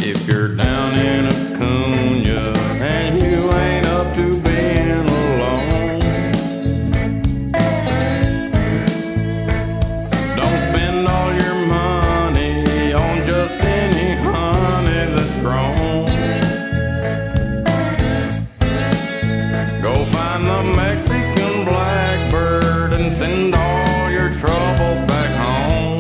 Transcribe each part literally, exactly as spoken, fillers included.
If you're down in Acuna and you ain't up to being alone, don't spend all your money on just any honey that's grown. Go find the Mexican blackbird and send all your troubles back home.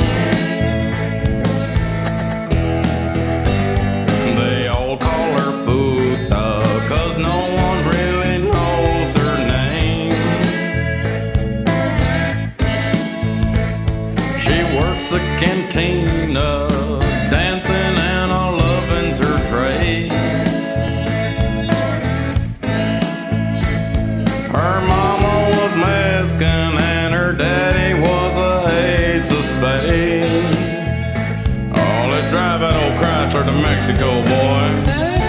They all call her Puta, cause no one really knows her name. She works the cantina, dancing and a lovin's her trade. Her mama was Mexican and her daddy was a ace of spades. Oh, let's drive that old Chrysler to Mexico, boy.